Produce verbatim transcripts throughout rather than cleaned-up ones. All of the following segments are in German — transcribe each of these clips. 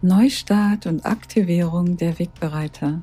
Neustart und Aktivierung der Wegbereiter.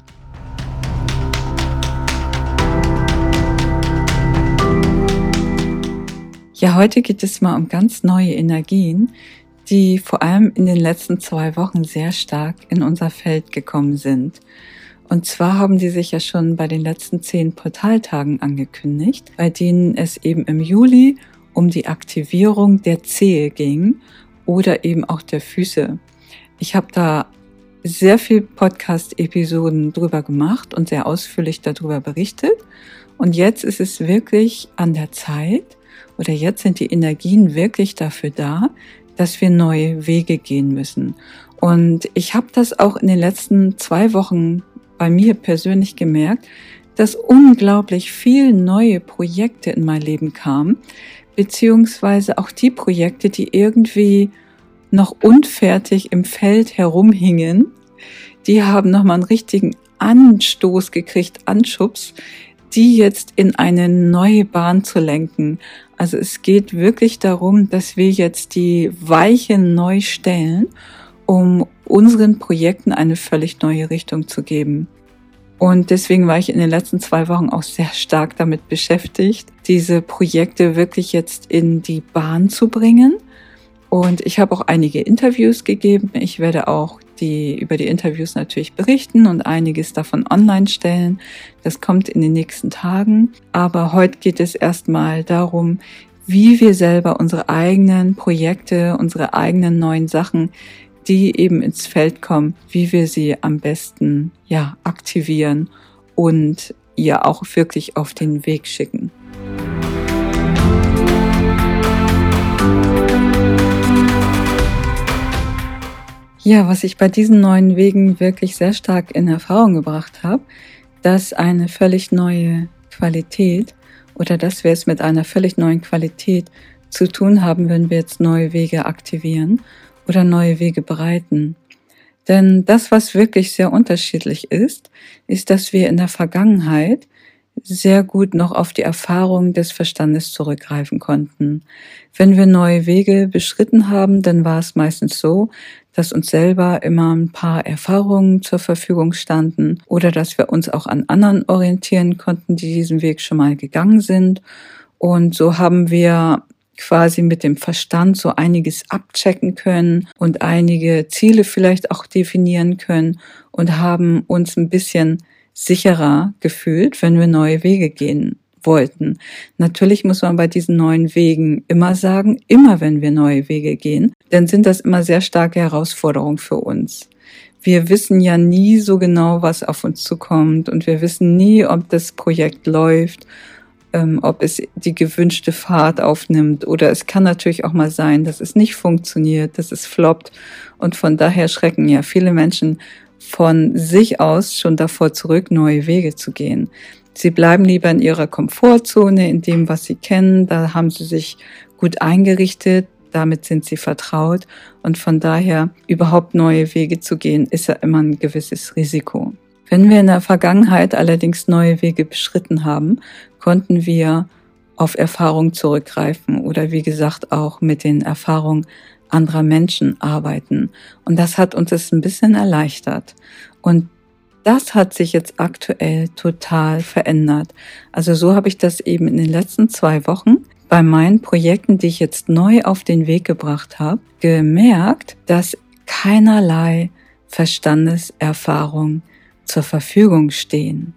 Ja, heute geht es mal um ganz neue Energien, die vor allem in den letzten zwei Wochen sehr stark in unser Feld gekommen sind. Und zwar haben die sich ja schon bei den letzten zehn Portaltagen angekündigt, bei denen es eben im Juli um die Aktivierung der Zehe ging oder eben auch der Füße. Ich habe da sehr viel Podcast-Episoden drüber gemacht und sehr ausführlich darüber berichtet. Und jetzt ist es wirklich an der Zeit, oder jetzt sind die Energien wirklich dafür da, dass wir neue Wege gehen müssen. Und ich habe das auch in den letzten zwei Wochen bei mir persönlich gemerkt, dass unglaublich viel neue Projekte in mein Leben kamen, beziehungsweise auch die Projekte, die irgendwie noch unfertig im Feld herumhingen, die haben nochmal einen richtigen Anstoß gekriegt, Anschubs, die jetzt in eine neue Bahn zu lenken. Also es geht wirklich darum, dass wir jetzt die Weichen neu stellen, um unseren Projekten eine völlig neue Richtung zu geben. Und deswegen war ich in den letzten zwei Wochen auch sehr stark damit beschäftigt, diese Projekte wirklich jetzt in die Bahn zu bringen. Und ich habe auch einige Interviews gegeben. Ich werde auch die über die Interviews natürlich berichten und einiges davon online stellen. Das kommt in den nächsten Tagen. Aber heute geht es erstmal darum, wie wir selber unsere eigenen Projekte, unsere eigenen neuen Sachen, die eben ins Feld kommen, wie wir sie am besten ja aktivieren und ja auch wirklich auf den Weg schicken. Ja, was ich bei diesen neuen Wegen wirklich sehr stark in Erfahrung gebracht habe, dass eine völlig neue Qualität oder dass wir es mit einer völlig neuen Qualität zu tun haben, wenn wir jetzt neue Wege aktivieren oder neue Wege bereiten. Denn das, was wirklich sehr unterschiedlich ist, ist, dass wir in der Vergangenheit sehr gut noch auf die Erfahrung des Verstandes zurückgreifen konnten. Wenn wir neue Wege beschritten haben, dann war es meistens so, dass uns selber immer ein paar Erfahrungen zur Verfügung standen oder dass wir uns auch an anderen orientieren konnten, die diesen Weg schon mal gegangen sind. Und so haben wir quasi mit dem Verstand so einiges abchecken können und einige Ziele vielleicht auch definieren können und haben uns ein bisschen sicherer gefühlt, wenn wir neue Wege gehen wollten. Natürlich muss man bei diesen neuen Wegen immer sagen, immer wenn wir neue Wege gehen, dann sind das immer sehr starke Herausforderungen für uns. Wir wissen ja nie so genau, was auf uns zukommt und wir wissen nie, ob das Projekt läuft, ähm, ob es die gewünschte Fahrt aufnimmt oder es kann natürlich auch mal sein, dass es nicht funktioniert, dass es floppt und von daher schrecken ja viele Menschen von sich aus schon davor zurück, neue Wege zu gehen. Sie bleiben lieber in ihrer Komfortzone, in dem, was sie kennen. Da haben sie sich gut eingerichtet, damit sind sie vertraut. Und von daher, überhaupt neue Wege zu gehen, ist ja immer ein gewisses Risiko. Wenn wir in der Vergangenheit allerdings neue Wege beschritten haben, konnten wir auf Erfahrung zurückgreifen oder wie gesagt auch mit den Erfahrungen anderer Menschen arbeiten. Und das hat uns das ein bisschen erleichtert. Und das hat sich jetzt aktuell total verändert. Also so habe ich das eben in den letzten zwei Wochen bei meinen Projekten, die ich jetzt neu auf den Weg gebracht habe, gemerkt, dass keinerlei Verstandeserfahrung zur Verfügung stehen.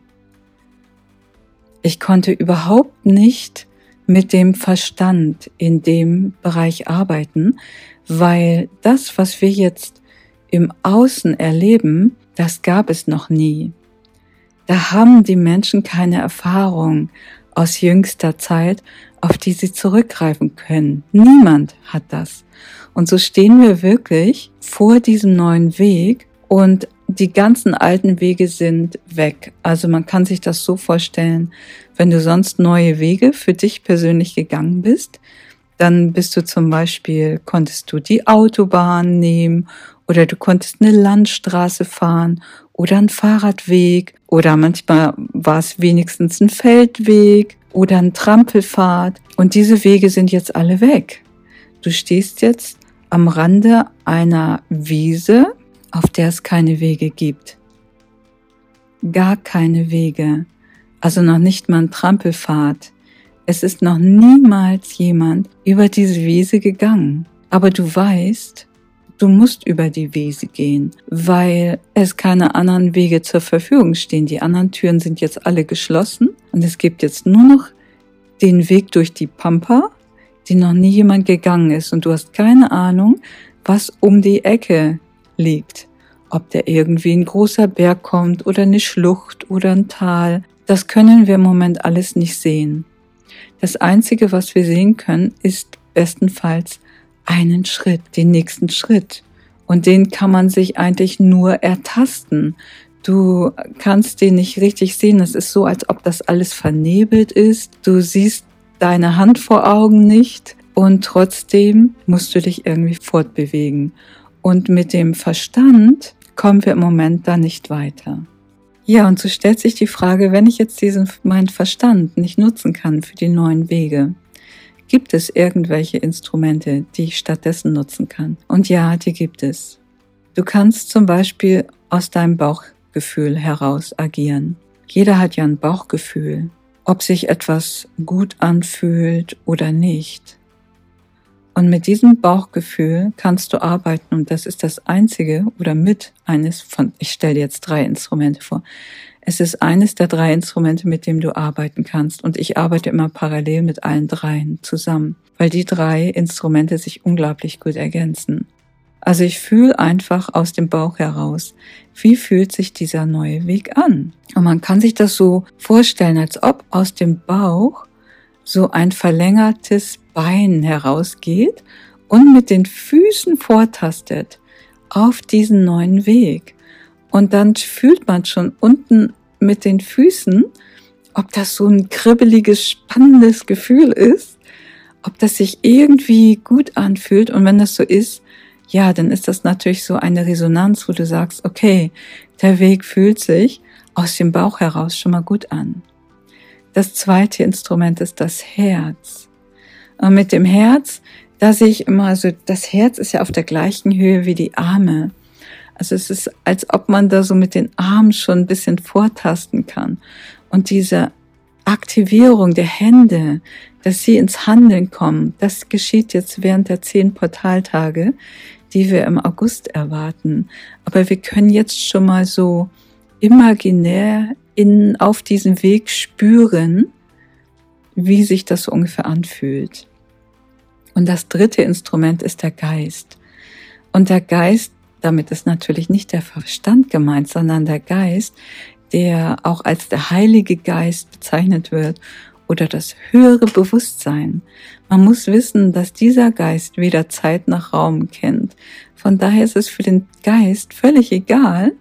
Ich konnte überhaupt nicht mit dem Verstand in dem Bereich arbeiten, weil das, was wir jetzt im Außen erleben, das gab es noch nie. Da haben die Menschen keine Erfahrung aus jüngster Zeit, auf die sie zurückgreifen können. Niemand hat das. Und so stehen wir wirklich vor diesem neuen Weg und die ganzen alten Wege sind weg. Also man kann sich das so vorstellen, wenn du sonst neue Wege für dich persönlich gegangen bist, dann bist du zum Beispiel, konntest du die Autobahn nehmen oder du konntest eine Landstraße fahren oder einen Fahrradweg oder manchmal war es wenigstens ein Feldweg oder ein Trampelpfad. Und diese Wege sind jetzt alle weg. Du stehst jetzt am Rande einer Wiese, auf der es keine Wege gibt. Gar keine Wege, also noch nicht mal ein Trampelpfad. Es ist noch niemals jemand über diese Wiese gegangen. Aber du weißt, du musst über die Wiese gehen, weil es keine anderen Wege zur Verfügung stehen. Die anderen Türen sind jetzt alle geschlossen und es gibt jetzt nur noch den Weg durch die Pampa, den noch nie jemand gegangen ist. Und du hast keine Ahnung, was um die Ecke liegt. Ob da irgendwie ein großer Berg kommt oder eine Schlucht oder ein Tal. Das können wir im Moment alles nicht sehen. Das Einzige, was wir sehen können, ist bestenfalls einen Schritt, den nächsten Schritt. Und den kann man sich eigentlich nur ertasten. Du kannst den nicht richtig sehen. Es ist so, als ob das alles vernebelt ist. Du siehst deine Hand vor Augen nicht und trotzdem musst du dich irgendwie fortbewegen. Und mit dem Verstand kommen wir im Moment da nicht weiter. Ja, und so stellt sich die Frage, wenn ich jetzt diesen, meinen Verstand nicht nutzen kann für die neuen Wege, gibt es irgendwelche Instrumente, die ich stattdessen nutzen kann? Und ja, die gibt es. Du kannst zum Beispiel aus deinem Bauchgefühl heraus agieren. Jeder hat ja ein Bauchgefühl, ob sich etwas gut anfühlt oder nicht. Und mit diesem Bauchgefühl kannst du arbeiten und das ist das einzige oder mit eines von, ich stelle dir jetzt drei Instrumente vor. Es ist eines der drei Instrumente, mit dem du arbeiten kannst und ich arbeite immer parallel mit allen dreien zusammen, weil die drei Instrumente sich unglaublich gut ergänzen. Also ich fühle einfach aus dem Bauch heraus, wie fühlt sich dieser neue Weg an? Und man kann sich das so vorstellen, als ob aus dem Bauch so ein verlängertes Bein herausgeht und mit den Füßen vortastet auf diesen neuen Weg. Und dann fühlt man schon unten mit den Füßen, ob das so ein kribbeliges, spannendes Gefühl ist, ob das sich irgendwie gut anfühlt. Und wenn das so ist, ja, dann ist das natürlich so eine Resonanz, wo du sagst, okay, der Weg fühlt sich aus dem Bauch heraus schon mal gut an. Das zweite Instrument ist das Herz. Und mit dem Herz, da sehe ich immer, also das Herz ist ja auf der gleichen Höhe wie die Arme. Also es ist, als ob man da so mit den Armen schon ein bisschen vortasten kann. Und diese Aktivierung der Hände, dass sie ins Handeln kommen, das geschieht jetzt während der zehn Portaltage, die wir im August erwarten. Aber wir können jetzt schon mal so imaginär in, auf diesem Weg spüren, wie sich das so ungefähr anfühlt. Und das dritte Instrument ist der Geist. Und der Geist, damit ist natürlich nicht der Verstand gemeint, sondern der Geist, der auch als der Heilige Geist bezeichnet wird oder das höhere Bewusstsein. Man muss wissen, dass dieser Geist weder Zeit noch Raum kennt. Von daher ist es für den Geist völlig egal,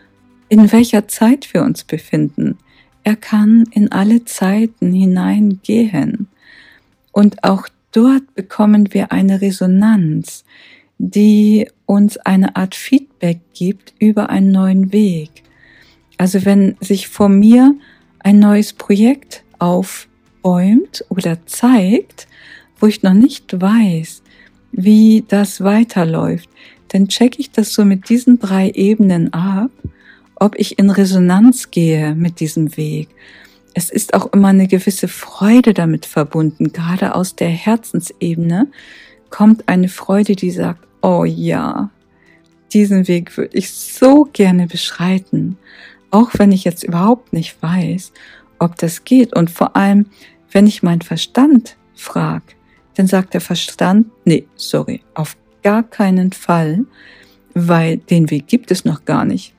in welcher Zeit wir uns befinden. Er kann in alle Zeiten hineingehen. Und auch dort bekommen wir eine Resonanz, die uns eine Art Feedback gibt über einen neuen Weg. Also wenn sich vor mir ein neues Projekt aufbäumt oder zeigt, wo ich noch nicht weiß, wie das weiterläuft, dann checke ich das so mit diesen drei Ebenen ab, ob ich in Resonanz gehe mit diesem Weg. Es ist auch immer eine gewisse Freude damit verbunden. Gerade aus der Herzensebene kommt eine Freude, die sagt, oh ja, diesen Weg würde ich so gerne beschreiten. Auch wenn ich jetzt überhaupt nicht weiß, ob das geht. Und vor allem, wenn ich meinen Verstand frage, dann sagt der Verstand, nee, sorry, auf gar keinen Fall, weil den Weg gibt es noch gar nicht.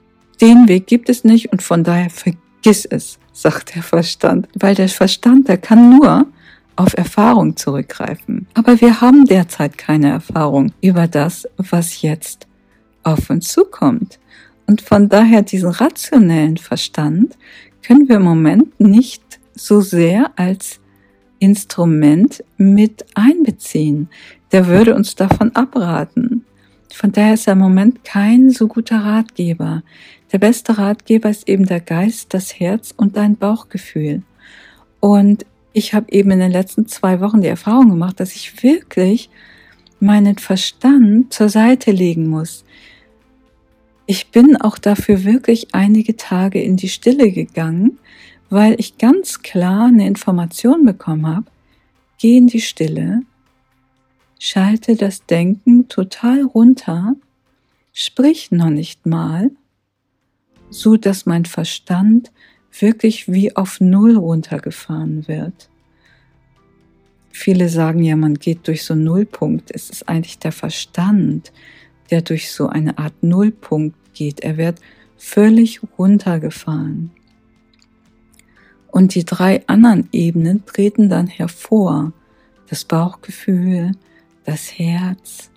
Den Weg gibt es nicht und von daher vergiss es, sagt der Verstand. Weil der Verstand, der kann nur auf Erfahrung zurückgreifen. Aber wir haben derzeit keine Erfahrung über das, was jetzt auf uns zukommt. Und von daher diesen rationellen Verstand können wir im Moment nicht so sehr als Instrument mit einbeziehen. Der würde uns davon abraten. Von daher ist er im Moment kein so guter Ratgeber. Der beste Ratgeber ist eben der Geist, das Herz und dein Bauchgefühl. Und ich habe eben in den letzten zwei Wochen die Erfahrung gemacht, dass ich wirklich meinen Verstand zur Seite legen muss. Ich bin auch dafür wirklich einige Tage in die Stille gegangen, weil ich ganz klar eine Information bekommen habe: Geh in die Stille, schalte das Denken total runter, sprich noch nicht mal, so dass mein Verstand wirklich wie auf Null runtergefahren wird. Viele sagen ja, man geht durch so einen Nullpunkt. Es ist eigentlich der Verstand, der durch so eine Art Nullpunkt geht. Er wird völlig runtergefahren. Und die drei anderen Ebenen treten dann hervor. Das Bauchgefühl, das Herz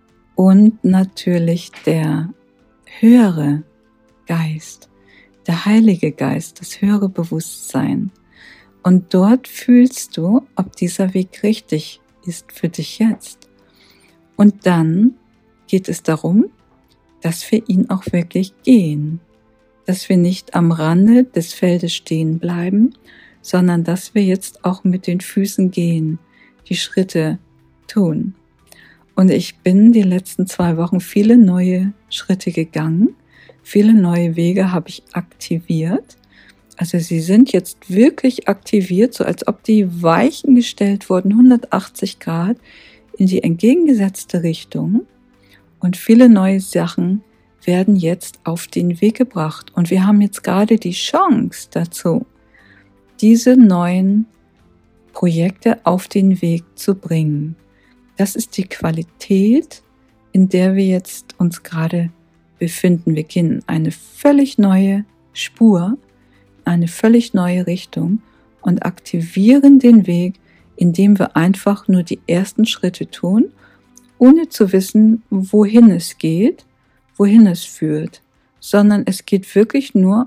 und natürlich der höhere Geist, der Heilige Geist, das höhere Bewusstsein. Und dort fühlst du, ob dieser Weg richtig ist für dich jetzt. Und dann geht es darum, dass wir ihn auch wirklich gehen. Dass wir nicht am Rande des Feldes stehen bleiben, sondern dass wir jetzt auch mit den Füßen gehen, die Schritte tun. Und ich bin die letzten zwei Wochen viele neue Schritte gegangen, viele neue Wege habe ich aktiviert. Also sie sind jetzt wirklich aktiviert, so als ob die Weichen gestellt wurden, hundertachtzig Grad in die entgegengesetzte Richtung. Und viele neue Sachen werden jetzt auf den Weg gebracht. Und wir haben jetzt gerade die Chance dazu, diese neuen Projekte auf den Weg zu bringen. Das ist die Qualität, in der wir jetzt uns gerade befinden. Wir gehen eine völlig neue Spur, eine völlig neue Richtung und aktivieren den Weg, indem wir einfach nur die ersten Schritte tun, ohne zu wissen, wohin es geht, wohin es führt, sondern es geht wirklich nur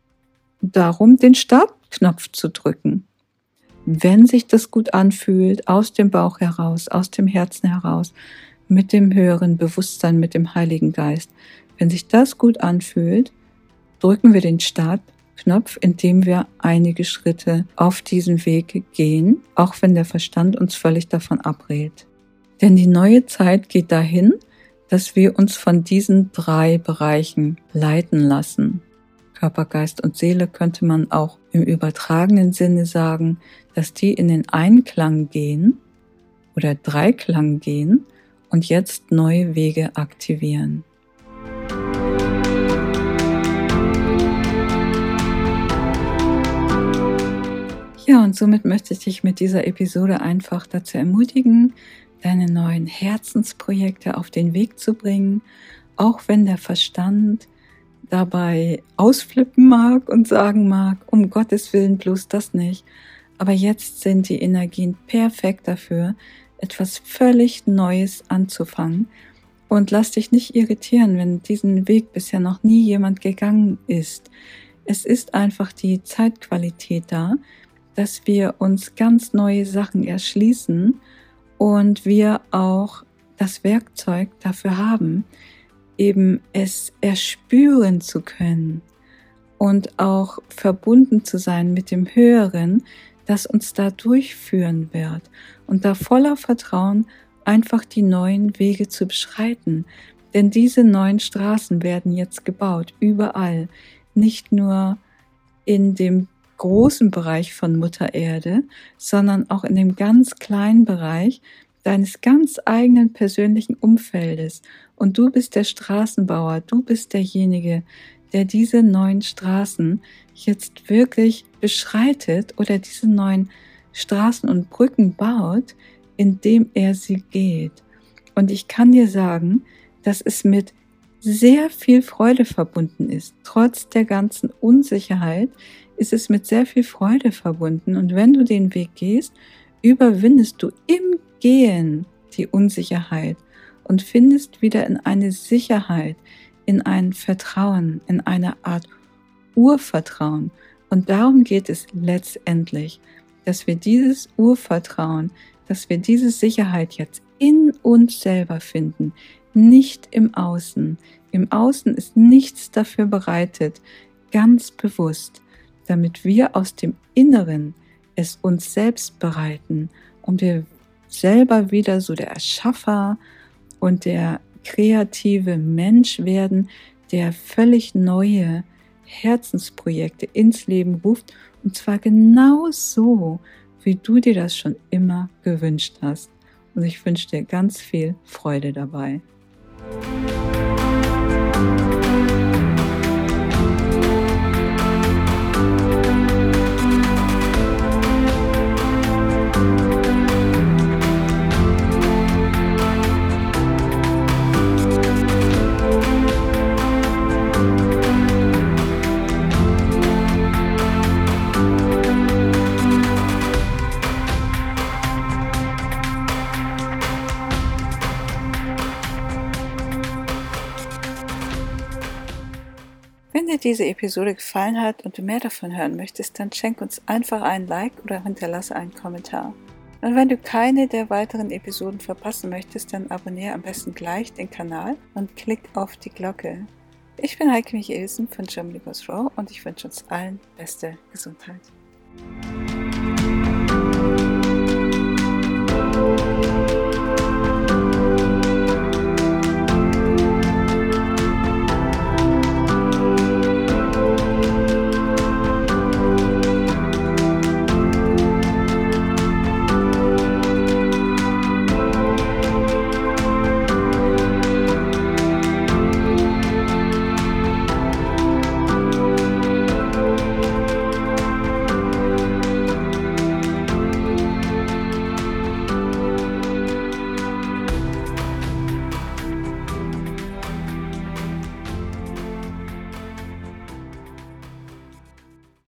darum, den Startknopf zu drücken. Wenn sich das gut anfühlt, aus dem Bauch heraus, aus dem Herzen heraus, mit dem höheren Bewusstsein, mit dem Heiligen Geist, wenn sich das gut anfühlt, drücken wir den Startknopf, indem wir einige Schritte auf diesen Weg gehen, auch wenn der Verstand uns völlig davon abrät. Denn die neue Zeit geht dahin, dass wir uns von diesen drei Bereichen leiten lassen. Körper, Geist und Seele könnte man auch im übertragenen Sinne sagen, dass die in den Einklang gehen oder Dreiklang gehen und jetzt neue Wege aktivieren. Ja, und somit möchte ich dich mit dieser Episode einfach dazu ermutigen, deine neuen Herzensprojekte auf den Weg zu bringen, auch wenn der Verstand dabei ausflippen mag und sagen mag, um Gottes Willen bloß das nicht. Aber jetzt sind die Energien perfekt dafür, etwas völlig Neues anzufangen. Und lass dich nicht irritieren, wenn diesen Weg bisher noch nie jemand gegangen ist. Es ist einfach die Zeitqualität da, dass wir uns ganz neue Sachen erschließen und wir auch das Werkzeug dafür haben, eben es erspüren zu können und auch verbunden zu sein mit dem Höheren, das uns da durchführen wird und da voller Vertrauen einfach die neuen Wege zu beschreiten. Denn diese neuen Straßen werden jetzt gebaut, überall, nicht nur in dem großen Bereich von Mutter Erde, sondern auch in dem ganz kleinen Bereich deines ganz eigenen persönlichen Umfeldes. Und du bist der Straßenbauer, du bist derjenige, der diese neuen Straßen jetzt wirklich beschreitet oder diese neuen Straßen und Brücken baut, indem er sie geht. Und ich kann dir sagen, dass es mit sehr viel Freude verbunden ist. Trotz der ganzen Unsicherheit ist es mit sehr viel Freude verbunden. Und wenn du den Weg gehst, überwindest du im Gehen die Unsicherheit und findest wieder in eine Sicherheit, in ein Vertrauen, in eine Art Urvertrauen. Und darum geht es letztendlich, dass wir dieses Urvertrauen, dass wir diese Sicherheit jetzt in uns selber finden, nicht im Außen. Im Außen ist nichts dafür bereitet, ganz bewusst, damit wir aus dem Inneren es uns selbst bereiten und wir selber wieder so der Erschaffer und der kreative Mensch werden, der völlig neue Herzensprojekte ins Leben ruft, und zwar genau so, wie du dir das schon immer gewünscht hast. Und ich wünsche dir ganz viel Freude dabei. Wenn dir diese Episode gefallen hat und du mehr davon hören möchtest, dann schenk uns einfach einen Like oder hinterlasse einen Kommentar. Und wenn du keine der weiteren Episoden verpassen möchtest, dann abonniere am besten gleich den Kanal und klick auf die Glocke. Ich bin Heike Michelsen von Germany Goes Raw und ich wünsche uns allen beste Gesundheit.